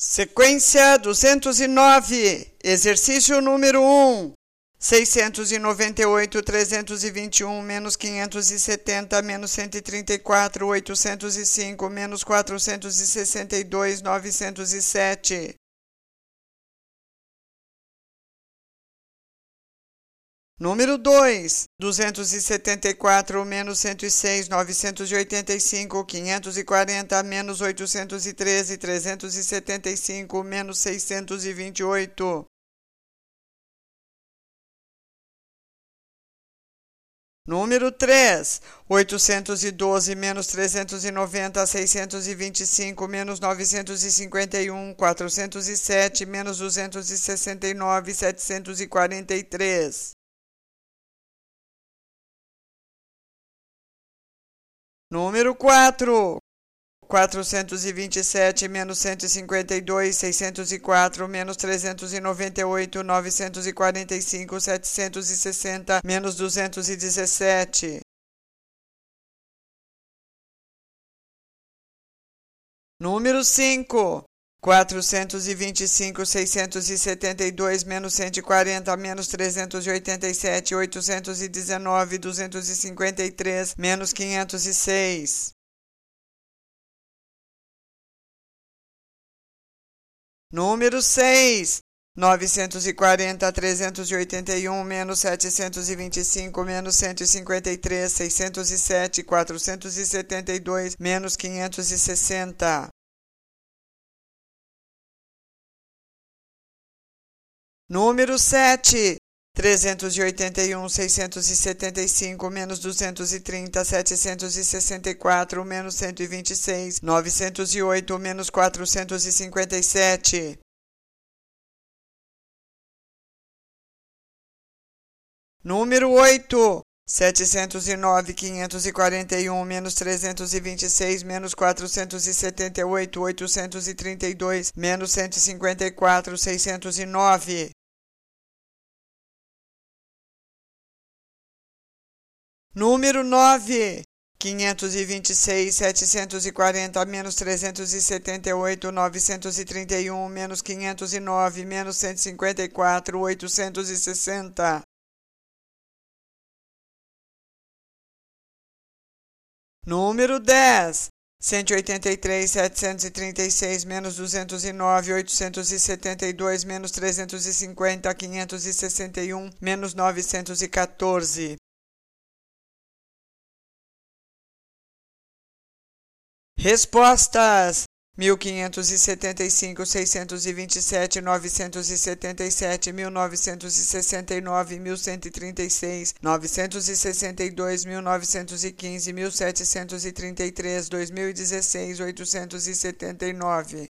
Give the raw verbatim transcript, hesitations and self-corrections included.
Sequência duzentos e nove, exercício número um, seiscentos e noventa e oito, trezentos e vinte e um, menos quinhentos e setenta, menos cento e trinta e quatro, oitocentos e cinco, menos quatrocentos e sessenta e dois, novecentos e sete. Número dois, duzentos e setenta e quatro, menos cento e seis, novecentos e oitenta e cinco, quinhentos e quarenta, menos oitocentos e treze, trezentos e setenta e cinco, menos seiscentos e vinte e oito. Número três, oitocentos e doze, menos trezentos e noventa, seiscentos e vinte e cinco, menos novecentos e cinquenta e um, quatrocentos e sete, menos duzentos e sessenta e nove, setecentos e quarenta e três. Número quatro, quatrocentos e vinte e sete, menos cento e cinquenta e dois, seiscentos e quatro, menos trezentos e noventa e oito, novecentos e quarenta e cinco, setecentos e sessenta, menos duzentos e dezessete. Número cinco, quatrocentos e vinte e cinco, seiscentos e setenta e dois, menos cento e quarenta, menos trezentos e oitenta e sete, oitocentos e dezenove, duzentos e cinquenta e três, menos quinhentos e seis. Número seis, novecentos e quarenta, trezentos e oitenta e um, menos setecentos e vinte e cinco, menos cento e cinquenta e três, seiscentos e sete, quatrocentos e setenta e dois, menos quinhentos e sessenta. Número sete, trezentos e oitenta e um, seiscentos e setenta e cinco, menos duzentos e trinta, setecentos e sessenta e quatro, menos cento e vinte e seis, novecentos e oito, menos quatrocentos e cinquenta e sete. Número oito, setecentos e nove, quinhentos e quarenta e um, menos trezentos e vinte e seis, menos quatrocentos e setenta e oito, oitocentos e trinta e dois, menos cento e cinquenta e quatro, seiscentos e nove. Número nove, quinhentos e vinte e seis, setecentos e quarenta, menos trezentos e setenta e oito, novecentos e trinta e um, menos quinhentos e nove, menos cento e cinquenta e quatro, oitocentos e sessenta. Número dez, cento e oitenta e três, setecentos e trinta e seis, menos duzentos e nove, oitocentos e setenta e dois, menos trezentos e cinquenta, quinhentos e sessenta e um, menos novecentos e quatorze. Respostas: mil quinhentos e setenta e cinco, seiscentos e vinte e sete, novecentos e setenta e sete, mil novecentos e sessenta e nove, mil cento e trinta e seis, novecentos e sessenta e dois, mil novecentos e quinze, mil setecentos e trinta e três, dois mil e dezesseis, oitocentos e setenta e nove.